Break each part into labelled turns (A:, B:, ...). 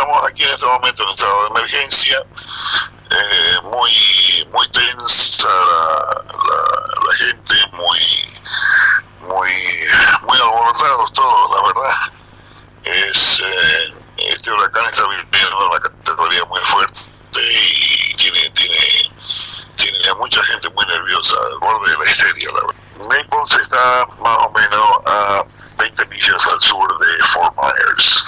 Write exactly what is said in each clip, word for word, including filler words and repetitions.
A: estamos aquí en este momento en estado de emergencia, eh, muy muy tensa la, la, la gente, muy muy muy alborotados todos, la verdad. Es eh, este huracán está viviendo una categoría muy fuerte y tiene tiene tiene a mucha gente muy nerviosa, al borde de la histeria, la verdad. Naples está más o menos a veinte millas al sur de Fort Myers.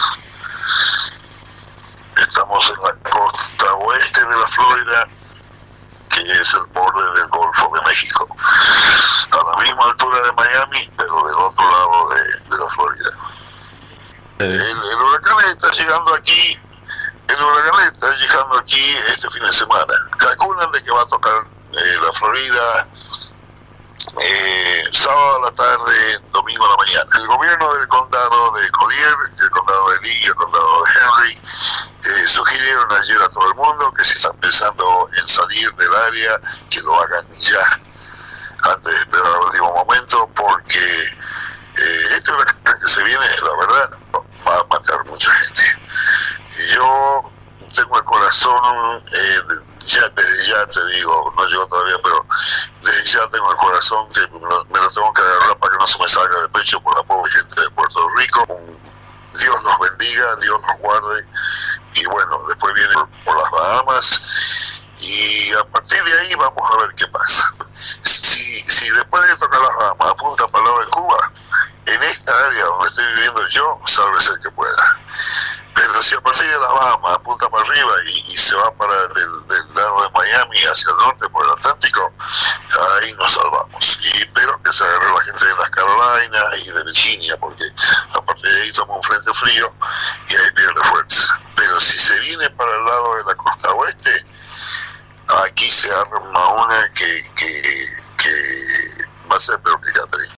A: Estamos en la costa oeste de la Florida, que es el borde del Golfo de México, a la misma altura de Miami, pero del otro lado de, de la Florida. El, el huracán está llegando aquí, el huracán está llegando aquí este fin de semana. Calculan de que va a tocar eh, la Florida eh, sábado a la tarde, domingo a la mañana. El gobierno del condado de Collier, el condado de Lee y el condado de Henry eh, sugirieron ayer a todo el mundo que si están pensando en salir del área, que lo hagan ya, antes de esperar el último momento, porque eh, este huracán que se viene, la verdad, va a matar mucha gente. Yo tengo el corazón, eh, ya, desde ya te digo, no llegó todavía, pero desde ya tengo el corazón que me lo, me lo tengo que agarrar para que no se me salga del pecho por la pobre gente de Puerto Rico. Dios nos bendiga, Dios nos guarde, y bueno, después viene por las Bahamas, y a partir de ahí vamos a ver qué pasa. Si, si después de tocar las Bahamas apunta para el lado de Cuba, en esta área donde estoy viviendo yo, sálvese el que pueda. Pero si a partir de las Bahamas apunta para arriba y, y se va para del, del lado de Miami hacia el norte por el Atlántico, ahí nos salvamos. Y espero que se agarre la gente de las Carolinas y de Virginia, porque a partir de ahí toma un frente frío y ahí pierde fuerza. Pero si se viene para el lado de la costa oeste, aquí se arma una que, que, que va a ser, pero